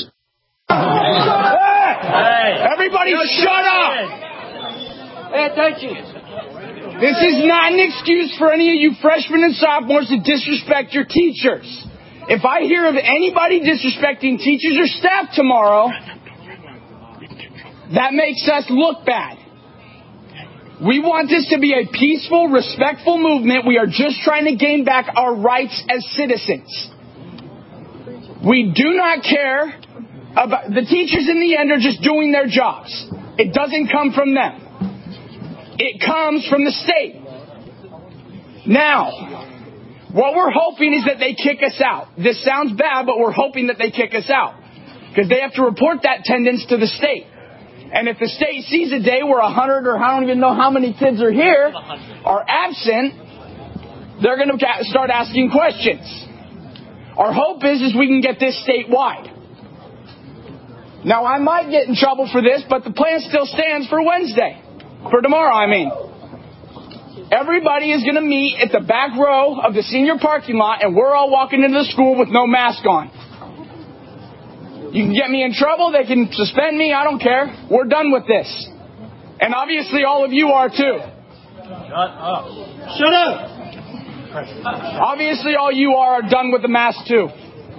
Hey! Everybody shut up! Pay attention. This is not an excuse for any of you freshmen and sophomores to disrespect your teachers. If I hear of anybody disrespecting teachers or staff tomorrow, that makes us look bad. We want this to be a peaceful, respectful movement. We are just trying to gain back our rights as citizens. We do not care about the teachers. In the end are just doing their jobs. It doesn't come from them. It comes from the state. Now, what we're hoping is that they kick us out. This sounds bad, but we're hoping that they kick us out because they have to report that attendance to the state. And if the state sees a day where a hundred or I don't even know how many kids are here are absent, they're going to start asking questions. Our hope is, is we can get this statewide. Now, I might get in trouble for this, but the plan still stands for Wednesday. For tomorrow, I mean. Everybody is going to meet at the back row of the senior parking lot, and we're all walking into the school with no mask on. You can get me in trouble. They can suspend me. I don't care. We're done with this. And obviously all of you are too. Shut up. Shut up. Obviously all you are, are done with the mask too.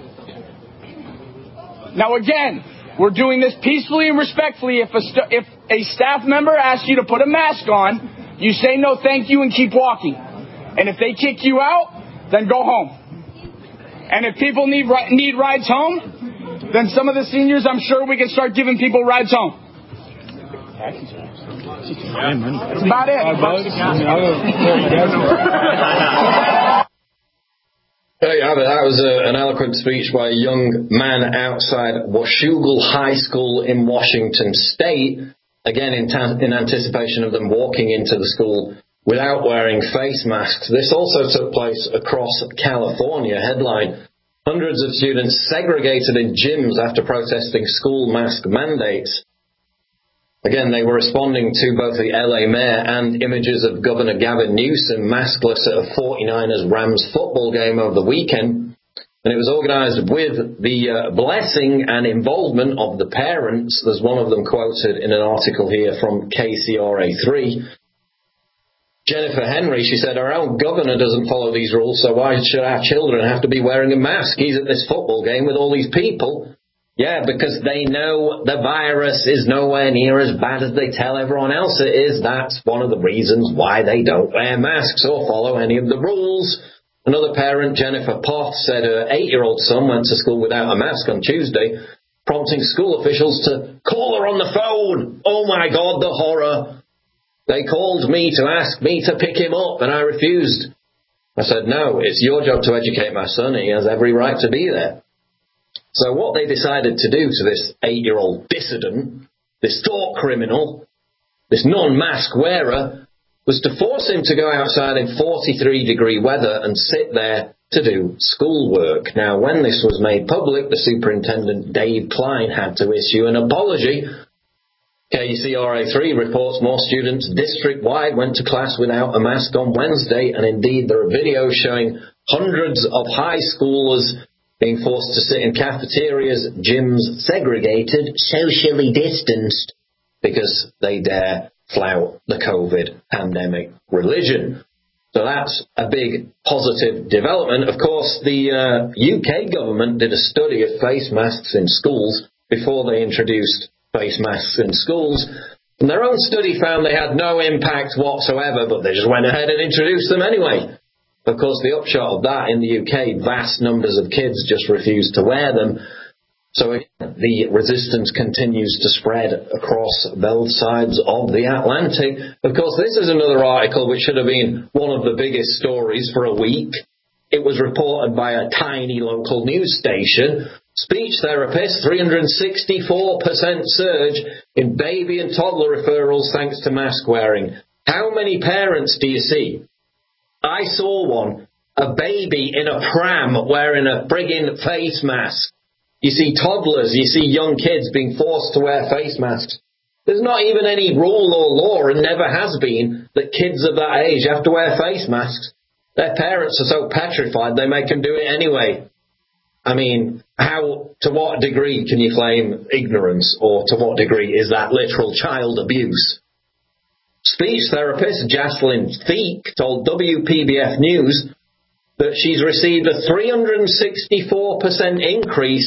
Now again, we're doing this peacefully and respectfully. If a, st- if a staff member asks you to put a mask on, you say no thank you and keep walking. And if they kick you out, then go home. And if people need need rides home, then some of the seniors, I'm sure we can start giving people rides home. That's about it. There you have it. That was a, an eloquent speech by a young man outside Washougal High School in Washington State, again in, ta- in anticipation of them walking into the school without wearing face masks. This also took place across California. Headline, hundreds of students segregated in gyms after protesting school mask mandates. Again, they were responding to both the L A mayor and images of Governor Gavin Newsom maskless at a forty-niners Rams football game over the weekend. And it was organised with the uh, blessing and involvement of the parents. There's one of them quoted in an article here from K C R A three. Jennifer Henry, she said, our own governor doesn't follow these rules, so why should our children have to be wearing a mask? He's at this football game with all these people. Yeah, because they know the virus is nowhere near as bad as they tell everyone else it is. That's one of the reasons why they don't wear masks or follow any of the rules. Another parent, Jennifer Poth, said her eight-year-old son went to school without a mask on Tuesday, prompting school officials to call her on the phone. Oh, my God, the horror. They called me to ask me to pick him up, and I refused. I said, no, it's your job to educate my son. He has every right to be there. So what they decided to do to this eight-year-old dissident, this thought criminal, this non-mask wearer, was to force him to go outside in forty-three degree weather and sit there to do schoolwork. Now, when this was made public, the superintendent, Dave Klein, had to issue an apology. K C R A three reports more students district-wide went to class without a mask on Wednesday, and indeed there are videos showing hundreds of high schoolers being forced to sit in cafeterias, gyms, segregated, socially distanced, because they dare flout the COVID pandemic religion. So that's a big positive development. Of course, the uh, U K government did a study of face masks in schools before they introduced face masks in schools. And their own study found they had no impact whatsoever, but they just went ahead and introduced them anyway. Of course, the upshot of that in the U K, vast numbers of kids just refused to wear them. So the resistance continues to spread across both sides of the Atlantic. Of course, this is another article which should have been one of the biggest stories for a week. It was reported by a tiny local news station. Speech therapists, three hundred sixty-four percent surge in baby and toddler referrals thanks to mask wearing. How many parents do you see? I saw one, a baby in a pram wearing a friggin' face mask. You see toddlers, you see young kids being forced to wear face masks. There's not even any rule or law, and never has been, that kids of that age have to wear face masks. Their parents are so petrified they make them do it anyway. I mean, how, to what degree can you claim ignorance, or to what degree is that literal child abuse? Speech therapist Jaslyn Theek told W P B F News that she's received a three hundred sixty-four percent increase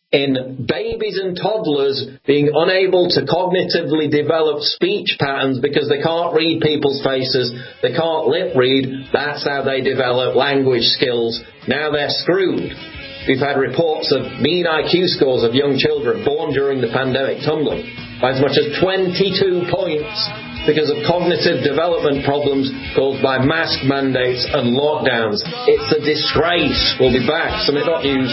in babies and toddlers being unable to cognitively develop speech patterns because they can't read people's faces, they can't lip read. That's how they develop language skills. Now they're screwed. We've had reports of mean I Q scores of young children born during the pandemic tumbling by as much as twenty-two points because of cognitive development problems caused by mask mandates and lockdowns. It's a disgrace. We'll be back. Summit dot news.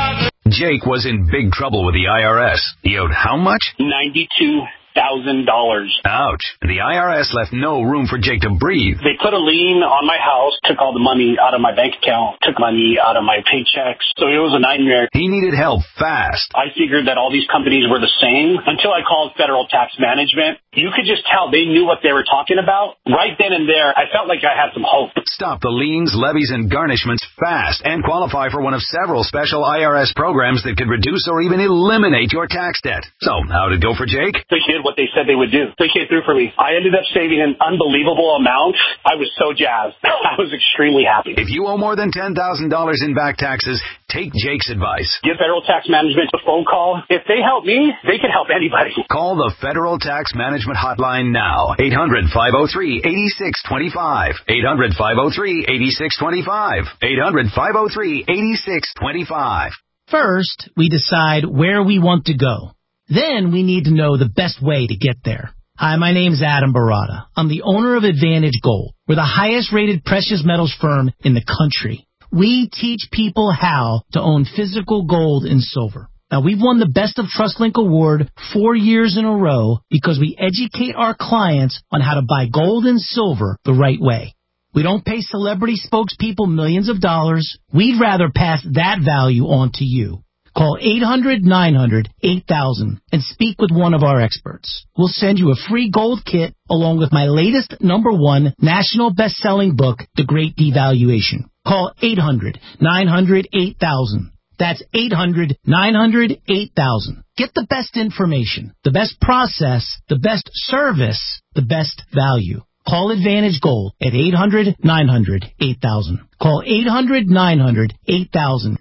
Jake was in big trouble with the I R S. He owed how much? ninety-two thousand dollars. Ouch. The I R S left no room for Jake to breathe. They put a lien on my house, took all the money out of my bank account, took money out of my paychecks. So it was a nightmare. He needed help fast. I figured that all these companies were the same until I called Federal Tax Management. You could just tell they knew what they were talking about. Right then and there, I felt like I had some hope. Stop the liens, levies, and garnishments fast and qualify for one of several special I R S programs that could reduce or even eliminate your tax debt. So, how did it go for Jake? They did what they said they would do. They came through for me. I ended up saving an unbelievable amount. I was so jazzed. I was extremely happy. If you owe more than ten thousand dollars in back taxes, take Jake's advice. Give Federal Tax Management a phone call. If they help me, they can help anybody. Call the Federal Tax Management Hotline now. eight hundred, five oh three, eight six two five. eight hundred, five oh three, eight six two five. eight hundred, five oh three, eight six two five. First, we decide where we want to go. Then we need to know the best way to get there. Hi, my name's Adam Barada. I'm the owner of Advantage Gold. We're the highest-rated precious metals firm in the country. We teach people how to own physical gold and silver. Now, we've won the Best of TrustLink Award four years in a row because we educate our clients on how to buy gold and silver the right way. We don't pay celebrity spokespeople millions of dollars. We'd rather pass that value on to you. Call eight hundred nine hundred eight thousand and speak with one of our experts. We'll send you a free gold kit along with my latest number one national best-selling book, The Great Devaluation. Call eight hundred nine hundred eight thousand. That's eight hundred nine hundred eight thousand. Get the best information, the best process, the best service, the best value. Call Advantage Gold at eight hundred nine hundred eight thousand. Call eight hundred nine hundred eight thousand.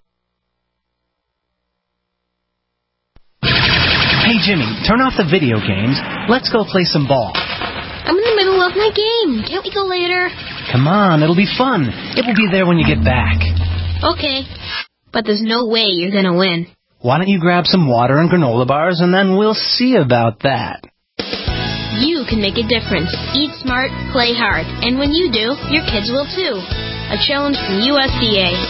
Hey, Jimmy, turn off the video games. Let's go play some ball. I'm in the middle of my game. Can't we go later? Come on, it'll be fun. It will be there when you get back. Okay, but there's no way you're gonna win. Why don't you grab some water and granola bars, and then we'll see about that. You can make a difference. Eat smart, play hard. And when you do, your kids will too. A challenge from U S D A.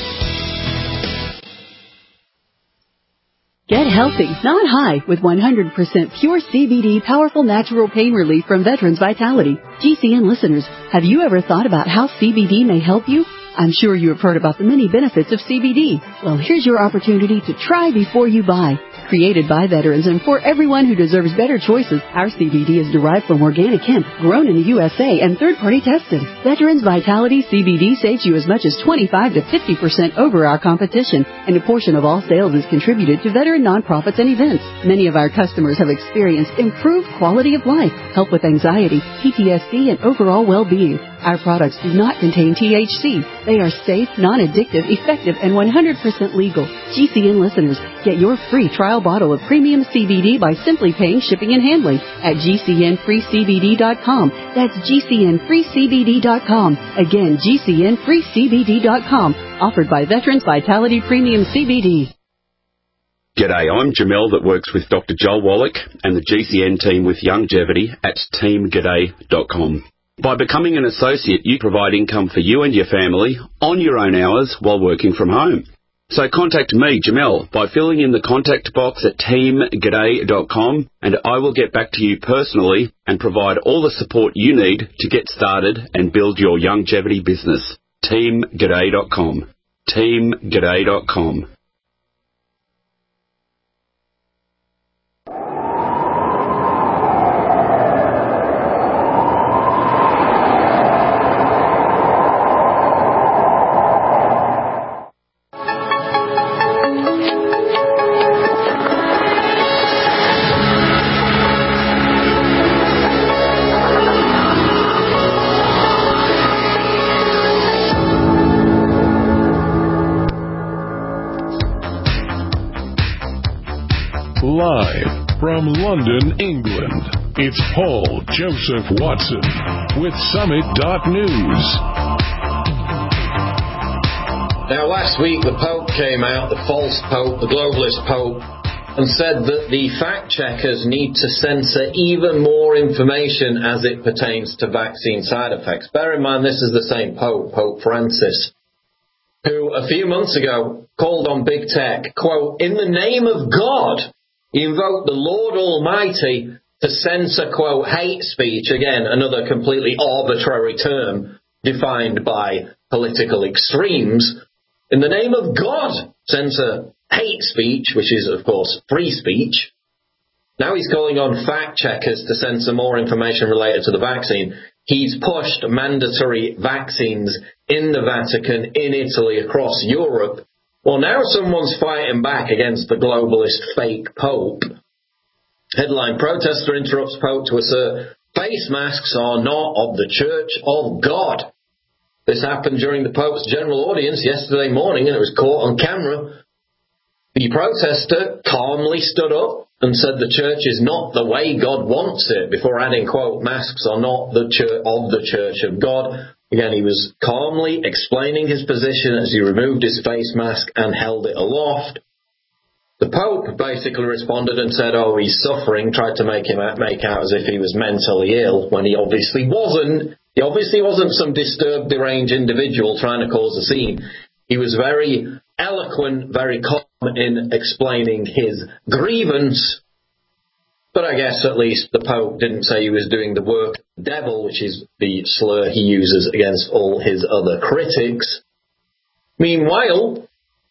Get healthy, not high, with one hundred percent pure C B D powerful natural pain relief from Veterans Vitality. G C N listeners, have you ever thought about how C B D may help you? I'm sure you have heard about the many benefits of C B D. Well, here's your opportunity to try before you buy. Created by veterans and for everyone who deserves better choices, our C B D is derived from organic hemp, grown in the U S A and third-party tested. Veterans Vitality C B D saves you as much as twenty-five to fifty percent over our competition, and a portion of all sales is contributed to veteran nonprofits and events. Many of our customers have experienced improved quality of life, help with anxiety, P T S D, and overall well-being. Our products do not contain T H C. They are safe, non-addictive, effective, and one hundred percent legal. G C N listeners, get your free trial bottle of premium C B D by simply paying shipping and handling at G C N free C B D dot com. That's G C N free C B D dot com. Again, G C N free C B D dot com. Offered by Veterans Vitality Premium C B D. G'day, I'm Jamel that works with Doctor Joel Wallach and the G C N team with Longevity at team g'day dot com. By becoming an associate, you provide income for you and your family on your own hours while working from home. So contact me, Jamel, by filling in the contact box at team g'day dot com, and I will get back to you personally and provide all the support you need to get started and build your longevity business. team g'day dot com. team g'day dot com. Live from London, England, it's Paul Joseph Watson with Summit dot News. Now, last week the Pope came out, the false Pope, the globalist Pope, and said that the fact-checkers need to censor even more information as it pertains to vaccine side effects. Bear in mind, this is the same Pope, Pope Francis, who a few months ago called on big tech, quote, in the name of God, he invoked the Lord Almighty to censor, quote, hate speech, again, another completely arbitrary term defined by political extremes. In the name of God, censor hate speech, which is, of course, free speech. Now he's calling on fact-checkers to censor more information related to the vaccine. He's pushed mandatory vaccines in the Vatican, in Italy, across Europe. Well, now someone's fighting back against the globalist fake Pope. Headline, protester interrupts Pope to assert face masks are not of the Church of God. This happened during the Pope's general audience yesterday morning, and it was caught on camera. The protester calmly stood up and said the church is not the way God wants it, before adding, quote, masks are not the church of the Church of God. Again, he was calmly explaining his position as he removed his face mask and held it aloft. The Pope basically responded and said, oh, he's suffering, tried to make him out, make out as if he was mentally ill, when he obviously wasn't. He obviously wasn't some disturbed, deranged individual trying to cause a scene. He was very eloquent, very calm in explaining his grievance. But I guess at least the Pope didn't say he was doing the work of the devil, which is the slur he uses against all his other critics. Meanwhile,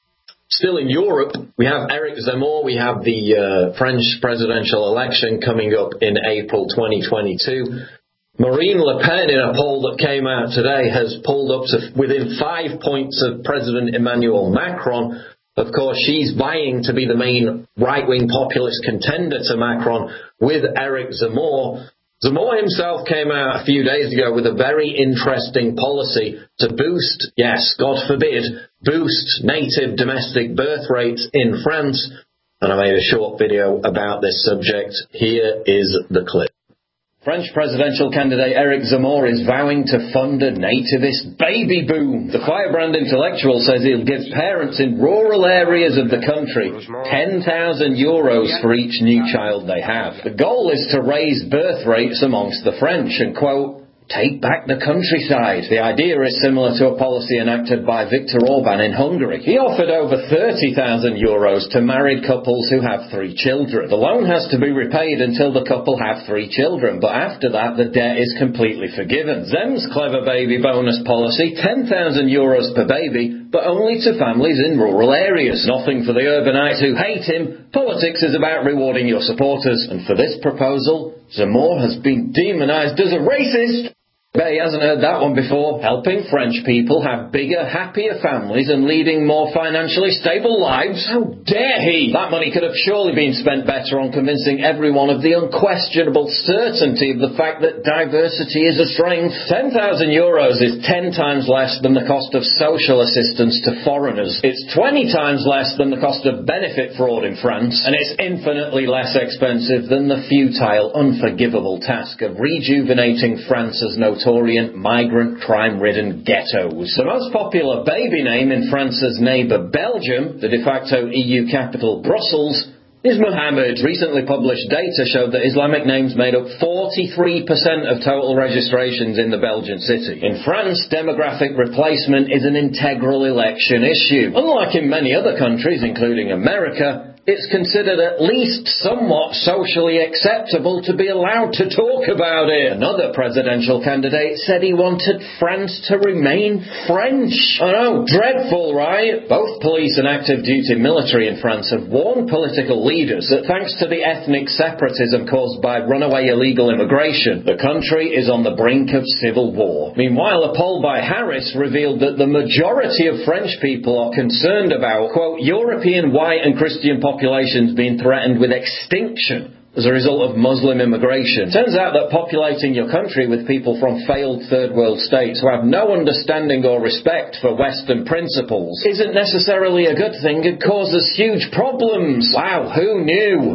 still in Europe, we have Eric Zemmour, we have the uh, French presidential election coming up in April twenty twenty-two. Marine Le Pen, in a poll that came out today, has pulled up to within five points of President Emmanuel Macron. Of course, she's vying to be the main right-wing populist contender to Macron with Eric Zemmour. Zemmour himself came out a few days ago with a very interesting policy to boost, yes, God forbid, boost native domestic birth rates in France. And I made a short video about this subject. Here is the clip. French presidential candidate Eric Zemmour is vowing to fund a nativist baby boom. The firebrand intellectual says he'll give parents in rural areas of the country ten thousand euros for each new child they have. The goal is to raise birth rates amongst the French and, quote, take back the countryside. The idea is similar to a policy enacted by Viktor Orban in Hungary. He offered over thirty thousand euros to married couples who have three children. The loan has to be repaid until the couple have three children, but after that the debt is completely forgiven. Zem's clever baby bonus policy, ten thousand euros per baby, but only to families in rural areas. Nothing for the urbanites who hate him. Politics is about rewarding your supporters, and for this proposal, Zemmour has been demonized as a racist. Bet he hasn't heard that one before. Helping French people have bigger, happier families and leading more financially stable lives? How dare he? That money could have surely been spent better on convincing everyone of the unquestionable certainty of the fact that diversity is a strength. ten thousand euros is ten times less than the cost of social assistance to foreigners. It's twenty times less than the cost of benefit fraud in France. And it's infinitely less expensive than the futile, unforgivable task of rejuvenating France's notorious migrant, crime-ridden ghettos. The most popular baby name in France's neighbour Belgium, the de facto E U capital Brussels, is Mohammed. Recently published data showed that Islamic names made up forty-three percent of total registrations in the Belgian city. In France, demographic replacement is an integral election issue. Unlike in many other countries, including America, it's considered at least somewhat socially acceptable to be allowed to talk about it. Another presidential candidate said he wanted France to remain French. I know, dreadful, right? Both police and active duty military in France have warned political leaders that thanks to the ethnic separatism caused by runaway illegal immigration, the country is on the brink of civil war. Meanwhile, a poll by Harris revealed that the majority of French people are concerned about, quote, European white and Christian populations populations being threatened with extinction as a result of Muslim immigration. Turns out that populating your country with people from failed third world states who have no understanding or respect for Western principles isn't necessarily a good thing. It causes huge problems. Wow, who knew?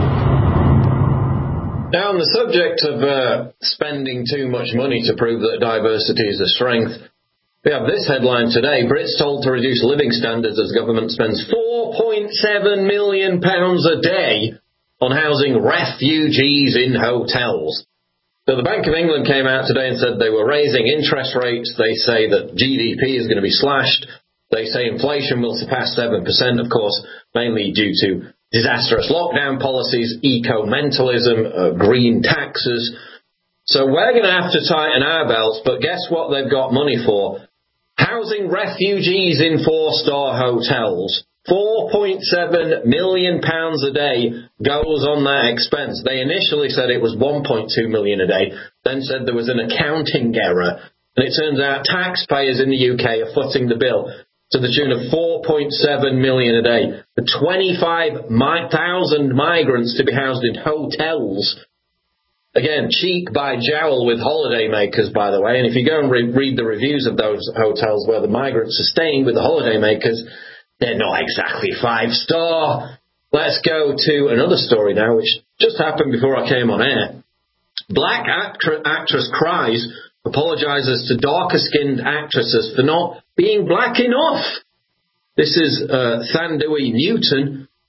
Now, on the subject of uh, spending too much money to prove that diversity is a strength, we have this headline today. Brits told to reduce living standards as government spends four point seven million pounds a day on housing refugees in hotels. So the Bank of England came out today and said they were raising interest rates. They say that G D P is going to be slashed. They say inflation will surpass seven percent, of course, mainly due to disastrous lockdown policies, eco-mentalism, uh, green taxes. So we're going to have to tighten our belts, but guess what they've got money for? Housing refugees in four-star hotels. four point seven million pounds a day goes on that expense. They initially said it was one point two million pounds a day, then said there was an accounting error. And it turns out taxpayers in the U K are footing the bill to the tune of four point seven million pounds a day. For twenty-five thousand migrants to be housed in hotels. Again, cheek by jowl with holidaymakers, by the way. And if you go and re- read the reviews of those hotels where the migrants are staying with the holidaymakers, they're not exactly five-star. Let's go to another story now, which just happened before I came on air. Black act- actress cries, apologizes to darker-skinned actresses for not being black enough. This is uh, Thandui Newton,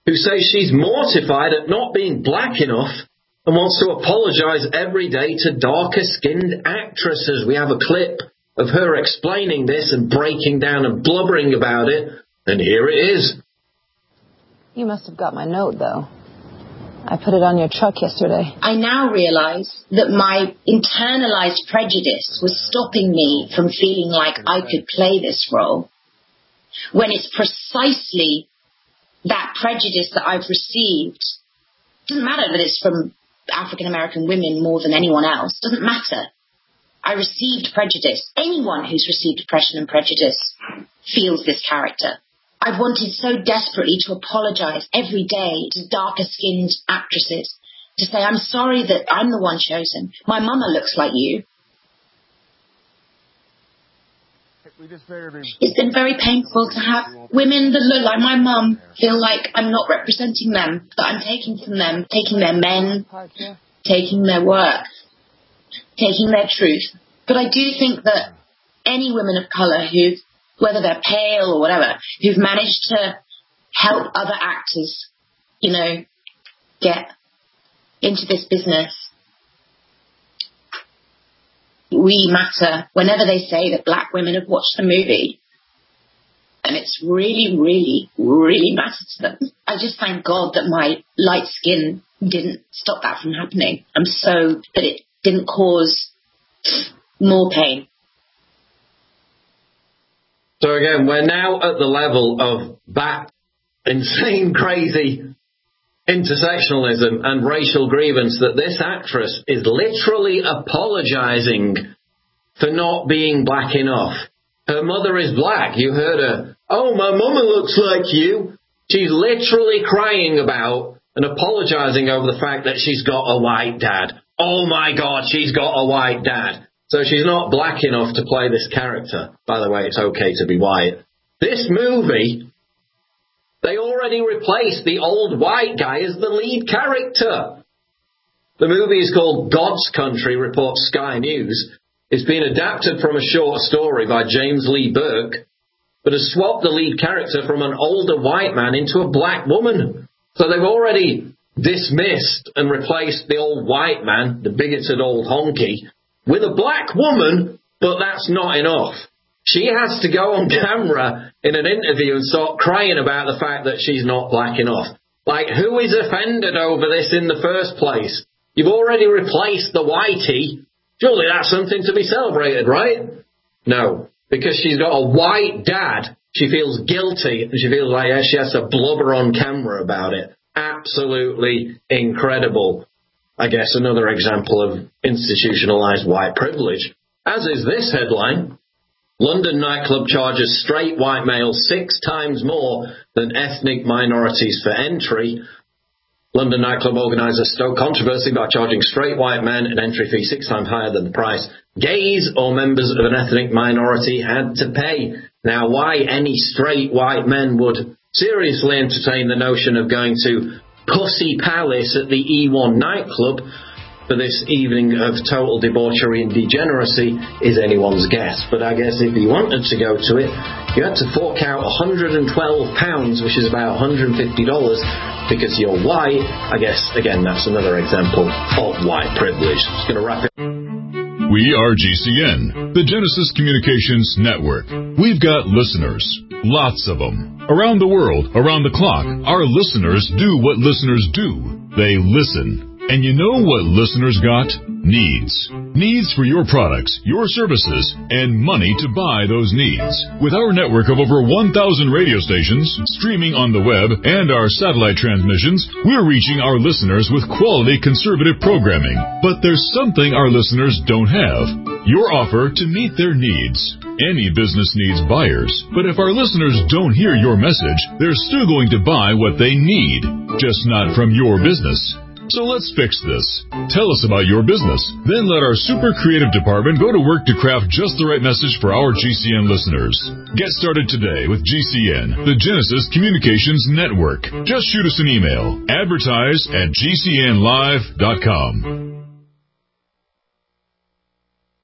who says she's mortified at not being black enough and wants to apologise every day to darker-skinned actresses. We have a clip of her explaining this and breaking down and blubbering about it, and here it is. You must have got my note, though. I put it on your truck yesterday. I now realise that my internalised prejudice was stopping me from feeling like I could play this role, when it's precisely that prejudice that I've received. It doesn't matter that it's from African American women more than anyone else. It doesn't matter. I received prejudice. Anyone who's received oppression and prejudice feels this character. I've wanted so desperately to apologise every day to darker-skinned actresses, to say, I'm sorry that I'm the one chosen. My mama looks like you. It's been very painful to have women that look like my mum feel like I'm not representing them, that I'm taking from them, taking their men, taking their work, taking their truth. But I do think that any women of colour who, whether they're pale or whatever, who've managed to help other actors, you know, get into this business, we matter. Whenever they say that black women have watched the movie, and it's really, really, really mattered to them. I just thank God that my light skin didn't stop that from happening. I'm so that it didn't cause more pain. So again, we're now at the level of that insane, crazy intersectionalism and racial grievance that this actress is literally apologising for not being black enough. Her mother is black. You heard her. Oh, my mama looks like you. She's literally crying about and apologising over the fact that she's got a white dad. Oh, my God, she's got a white dad. So she's not black enough to play this character. By the way, it's okay to be white. This movie, they already replaced the old white guy as the lead character. The movie is called God's Country, reports Sky News. It's been adapted from a short story by James Lee Burke, but has swapped the lead character from an older white man into a black woman. So they've already dismissed and replaced the old white man, the bigoted old honky, with a black woman, but that's not enough. She has to go on camera in an interview and start crying about the fact that she's not black enough. Like, who is offended over this in the first place? You've already replaced the whitey. Surely that's something to be celebrated, right? No, because she's got a white dad. She feels guilty, and she feels like she has to blubber on camera about it. Absolutely incredible. I guess another example of institutionalized white privilege. As is this headline. London nightclub charges straight white males six times more than ethnic minorities for entry. London nightclub organisers stoke controversy by charging straight white men an entry fee six times higher than the price gays or members of an ethnic minority had to pay. Now, why any straight white men would seriously entertain the notion of going to Pussy Palace at the E one nightclub for this evening of total debauchery and degeneracy is anyone's guess. But I guess if you wanted to go to it, you had to fork out one hundred twelve pounds, which is about one hundred fifty dollars, because you're white. I guess, again, that's another example of white privilege. Just going to wrap it. We are G C N, the Genesis Communications Network. We've got listeners, lots of them. Around the world, around the clock, our listeners do what listeners do. They listen. And you know what listeners got? Needs. Needs for your products, your services, and money to buy those needs. With our network of over one thousand radio stations, streaming on the web, and our satellite transmissions, we're reaching our listeners with quality conservative programming. But there's something our listeners don't have. Your offer to meet their needs. Any business needs buyers, but if our listeners don't hear your message, they're still going to buy what they need, just not from your business. So let's fix this. Tell us about your business. Then let our super creative department go to work to craft just the right message for our G C N listeners. Get started today with G C N, the Genesis Communications Network. Just shoot us an email. Advertise at G C N live dot com.